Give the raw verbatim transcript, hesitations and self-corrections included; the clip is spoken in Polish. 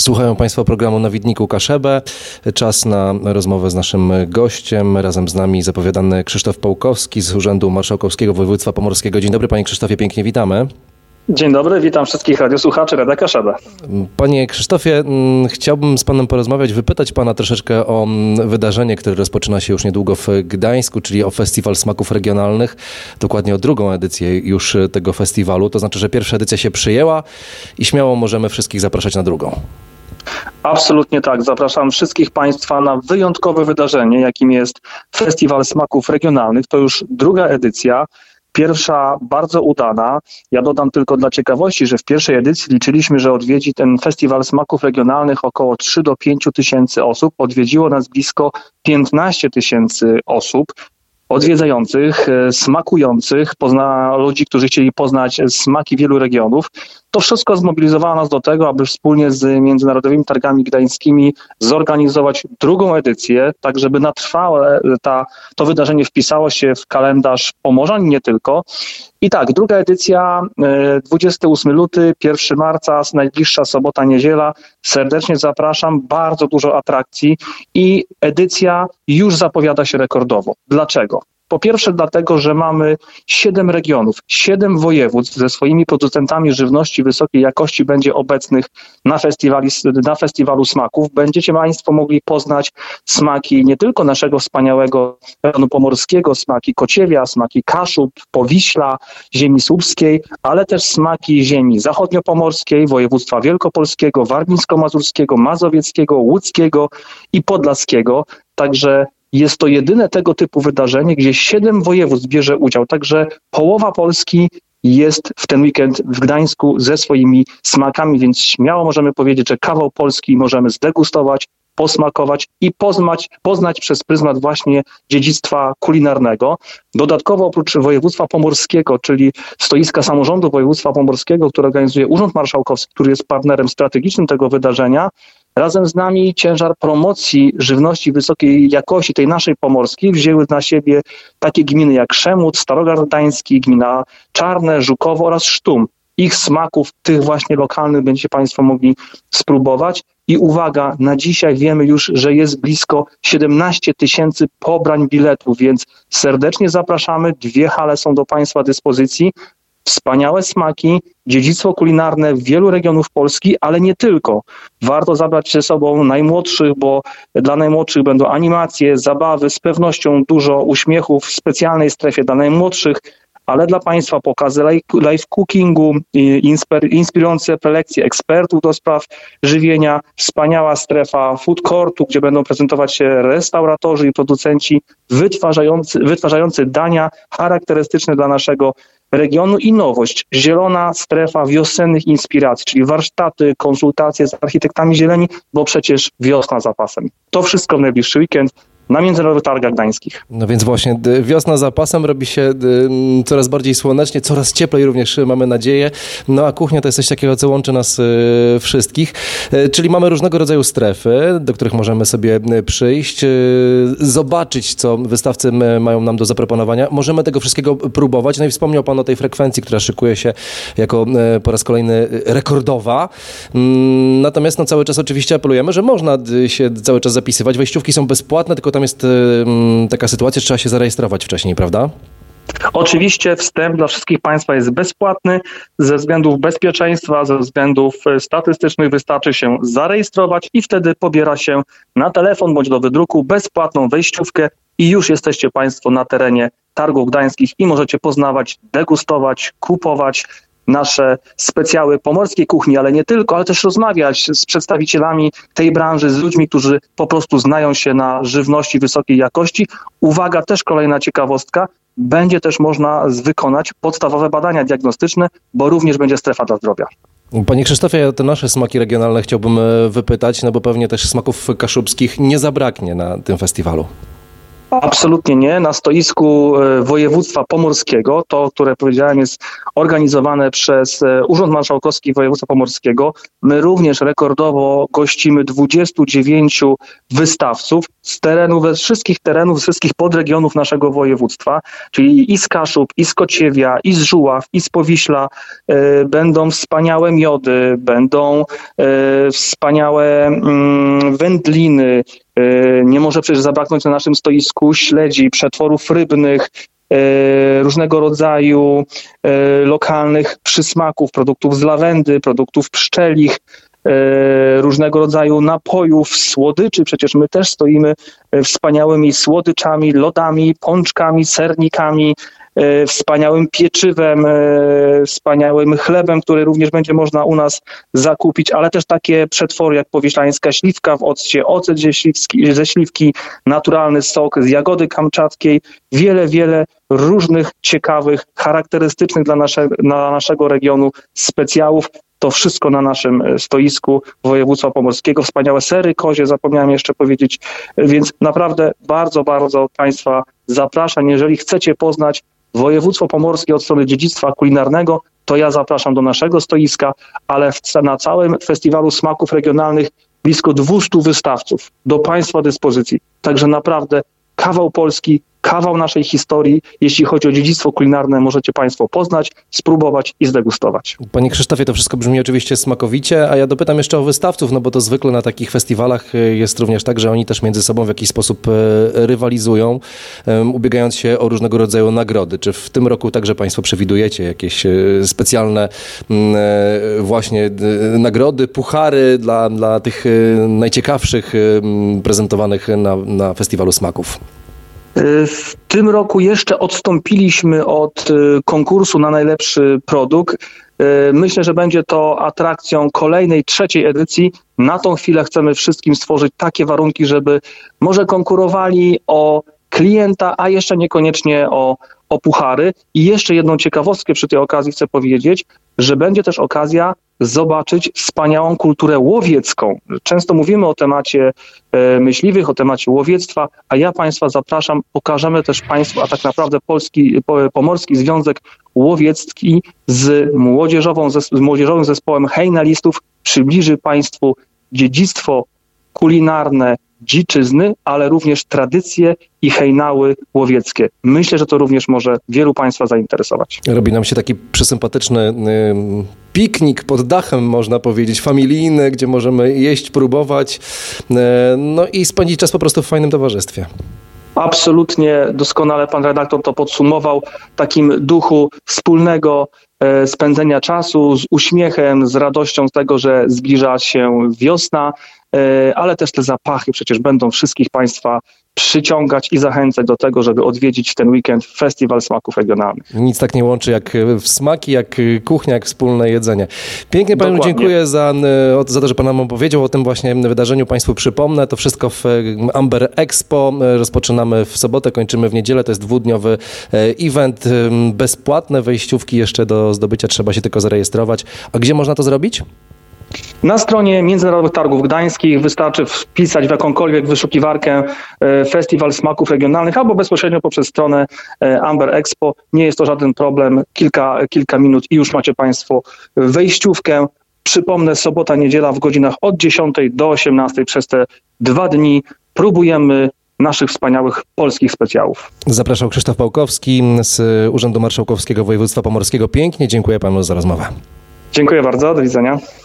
Słuchają Państwo programu Na Widniku Kaszebę. Czas na rozmowę z naszym gościem. Razem z nami zapowiadany Krzysztof Pałkowski z Urzędu Marszałkowskiego Województwa Pomorskiego. Dzień dobry, panie Krzysztofie, pięknie witamy. Dzień dobry, witam wszystkich radiosłuchaczy Radia Kaszebę. Panie Krzysztofie, chciałbym z panem porozmawiać, wypytać pana troszeczkę o wydarzenie, które rozpoczyna się już niedługo w Gdańsku, czyli o Festiwal Smaków Regionalnych, dokładnie o drugą edycję już tego festiwalu. To znaczy, że pierwsza edycja się przyjęła i śmiało możemy wszystkich zapraszać na drugą. Absolutnie tak. Zapraszam wszystkich Państwa na wyjątkowe wydarzenie, jakim jest Festiwal Smaków Regionalnych. To już druga edycja. Pierwsza bardzo udana. Ja dodam tylko dla ciekawości, że w pierwszej edycji liczyliśmy, że odwiedzi ten Festiwal Smaków Regionalnych około trzy do pięciu tysięcy osób. Odwiedziło nas blisko piętnaście tysięcy osób odwiedzających, smakujących, pozna, ludzi, którzy chcieli poznać smaki wielu regionów. To wszystko zmobilizowało nas do tego, aby wspólnie z Międzynarodowymi Targami Gdańskimi zorganizować drugą edycję, tak żeby na trwałe ta, to wydarzenie wpisało się w kalendarz Pomorzan i nie tylko. I tak, druga edycja, dwudziestego ósmego lutego, pierwszego marca, najbliższa sobota, niedziela. Serdecznie zapraszam, bardzo dużo atrakcji i edycja już zapowiada się rekordowo. Dlaczego? Po pierwsze dlatego, że mamy siedem regionów, siedem województw ze swoimi producentami żywności wysokiej jakości będzie obecnych na, festiwali, na festiwalu smaków. Będziecie Państwo mogli poznać smaki nie tylko naszego wspaniałego rejonu pomorskiego, smaki Kociewia, smaki Kaszub, Powiśla, ziemi słupskiej, ale też smaki ziemi zachodniopomorskiej, województwa wielkopolskiego, warmińsko-mazurskiego, mazowieckiego, łódzkiego i podlaskiego. Także jest to jedyne tego typu wydarzenie, gdzie siedem województw bierze udział. Także połowa Polski jest w ten weekend w Gdańsku ze swoimi smakami, więc śmiało możemy powiedzieć, że kawał Polski możemy zdegustować, posmakować i poznać, poznać przez pryzmat właśnie dziedzictwa kulinarnego. Dodatkowo oprócz województwa pomorskiego, czyli stoiska samorządu województwa pomorskiego, które organizuje Urząd Marszałkowski, który jest partnerem strategicznym tego wydarzenia, razem z nami ciężar promocji żywności wysokiej jakości, tej naszej pomorskiej, wzięły na siebie takie gminy jak Szemut, Starogard Gdański, gmina Czarne, Żukowo oraz Sztum. Ich smaków, tych właśnie lokalnych, będziecie Państwo mogli spróbować. I uwaga, na dzisiaj wiemy już, że jest blisko siedemnaście tysięcy pobrań biletów, więc serdecznie zapraszamy. Dwie hale są do Państwa dyspozycji. Wspaniałe smaki, dziedzictwo kulinarne wielu regionów Polski, ale nie tylko. Warto zabrać ze sobą najmłodszych, bo dla najmłodszych będą animacje, zabawy, z pewnością dużo uśmiechów w specjalnej strefie dla najmłodszych, ale dla Państwa pokazy live cookingu, inspirujące prelekcje ekspertów do spraw żywienia, wspaniała strefa food courtu, gdzie będą prezentować się restauratorzy i producenci wytwarzający, wytwarzający dania charakterystyczne dla naszego regionu i nowość, zielona strefa wiosennych inspiracji, czyli warsztaty, konsultacje z architektami zieleni, bo przecież wiosna za pasem. To wszystko w najbliższy weekend na Międzynarodowych Targach Gdańskich. No więc właśnie wiosna za pasem, robi się coraz bardziej słonecznie, coraz cieplej również, mamy nadzieję. No a kuchnia to jest coś takiego, co łączy nas wszystkich. Czyli mamy różnego rodzaju strefy, do których możemy sobie przyjść, zobaczyć, co wystawcy mają nam do zaproponowania. Możemy tego wszystkiego próbować. No i wspomniał Pan o tej frekwencji, która szykuje się jako po raz kolejny rekordowa. Natomiast no, cały czas oczywiście apelujemy, że można się cały czas zapisywać. Wejściówki są bezpłatne, tylko tam jest y, taka sytuacja, że trzeba się zarejestrować wcześniej, prawda? Oczywiście wstęp dla wszystkich Państwa jest bezpłatny. Ze względów bezpieczeństwa, ze względów statystycznych wystarczy się zarejestrować i wtedy pobiera się na telefon bądź do wydruku bezpłatną wejściówkę i już jesteście Państwo na terenie Targów Gdańskich i możecie poznawać, degustować, kupować nasze specjały pomorskiej kuchni, ale nie tylko, ale też rozmawiać z przedstawicielami tej branży, z ludźmi, którzy po prostu znają się na żywności wysokiej jakości. Uwaga, też kolejna ciekawostka, będzie też można wykonać podstawowe badania diagnostyczne, bo również będzie strefa dla zdrowia. Panie Krzysztofie, te nasze smaki regionalne chciałbym wypytać, no bo pewnie też smaków kaszubskich nie zabraknie na tym festiwalu. Absolutnie nie. Na stoisku województwa pomorskiego, to, które powiedziałem, jest organizowane przez Urząd Marszałkowski Województwa Pomorskiego. My również rekordowo gościmy dwudziestu dziewięciu wystawców z terenów, ze wszystkich terenów, z wszystkich podregionów naszego województwa, czyli i z Kaszub, i z Kociewia, i z Żuław, i z Powiśla. E, będą wspaniałe miody, będą e, wspaniałe mm, wędliny. Nie może przecież zabraknąć na naszym stoisku śledzi, przetworów rybnych, różnego rodzaju lokalnych przysmaków, produktów z lawendy, produktów pszczelich, różnego rodzaju napojów, słodyczy. Przecież my też stoimy wspaniałymi słodyczami, lodami, pączkami, sernikami, wspaniałym pieczywem, wspaniałym chlebem, który również będzie można u nas zakupić, ale też takie przetwory jak powieślańska śliwka w occie, ocet ze śliwki, ze śliwki, naturalny sok z jagody kamczackiej, wiele, wiele różnych ciekawych, charakterystycznych dla, nasze, dla naszego regionu specjałów. To wszystko na naszym stoisku województwa pomorskiego. Wspaniałe sery kozie, zapomniałem jeszcze powiedzieć, więc naprawdę bardzo, bardzo Państwa zapraszam. Jeżeli chcecie poznać województwo pomorskie od strony dziedzictwa kulinarnego, to ja zapraszam do naszego stoiska, ale w, na całym Festiwalu Smaków Regionalnych blisko dwustu wystawców do Państwa dyspozycji. Także naprawdę kawał Polski, kawał naszej historii. Jeśli chodzi o dziedzictwo kulinarne, możecie Państwo poznać, spróbować i zdegustować. Panie Krzysztofie, to wszystko brzmi oczywiście smakowicie, a ja dopytam jeszcze o wystawców, no bo to zwykle na takich festiwalach jest również tak, że oni też między sobą w jakiś sposób rywalizują, ubiegając się o różnego rodzaju nagrody. Czy w tym roku także Państwo przewidujecie jakieś specjalne właśnie nagrody, puchary dla, dla tych najciekawszych prezentowanych na, na Festiwalu Smaków? W tym roku jeszcze odstąpiliśmy od konkursu na najlepszy produkt. Myślę, że będzie to atrakcją kolejnej, trzeciej edycji. Na tą chwilę chcemy wszystkim stworzyć takie warunki, żeby może konkurowali o klienta, a jeszcze niekoniecznie o, o puchary. I jeszcze jedną ciekawostkę przy tej okazji chcę powiedzieć, że będzie też okazja zobaczyć wspaniałą kulturę łowiecką. Często mówimy o temacie e, myśliwych, o temacie łowiectwa, a ja Państwa zapraszam, pokażemy też Państwu, a tak naprawdę Polski, Pomorski Związek Łowiecki z, młodzieżową, z młodzieżowym zespołem hejnalistów przybliży Państwu dziedzictwo kulinarne dziczyzny, ale również tradycje i hejnały łowieckie. Myślę, że to również może wielu Państwa zainteresować. Robi nam się taki przesympatyczny y, piknik pod dachem, można powiedzieć, familijny, gdzie możemy jeść, próbować, y, no i spędzić czas po prostu w fajnym towarzystwie. Absolutnie doskonale pan redaktor to podsumował. W takim duchu wspólnego e, spędzenia czasu z uśmiechem, z radością z tego, że zbliża się wiosna, e, ale też te zapachy przecież będą wszystkich Państwa przyciągać i zachęcać do tego, żeby odwiedzić ten weekend Festiwal Smaków Regionalnych. Nic tak nie łączy jak smaki, jak kuchnia, jak wspólne jedzenie. Pięknie Panu Dokładnie. dziękuję za, za to, że Pan nam opowiedział o tym właśnie wydarzeniu. Państwu przypomnę, to wszystko w Amber Expo. Rozpoczynamy w sobotę, kończymy w niedzielę. To jest dwudniowy event. Bezpłatne wejściówki jeszcze do zdobycia, trzeba się tylko zarejestrować. A gdzie można to zrobić? Na stronie Międzynarodowych Targów Gdańskich wystarczy wpisać w jakąkolwiek wyszukiwarkę Festiwal Smaków Regionalnych albo bezpośrednio poprzez stronę Amber Expo. Nie jest to żaden problem. Kilka, kilka minut i już macie Państwo wejściówkę. Przypomnę, sobota, niedziela w godzinach od dziesiątej do osiemnastej przez te dwa dni próbujemy naszych wspaniałych polskich specjałów. Zapraszał Krzysztof Pałkowski z Urzędu Marszałkowskiego Województwa Pomorskiego. Pięknie dziękuję Panu za rozmowę. Dziękuję bardzo, do widzenia.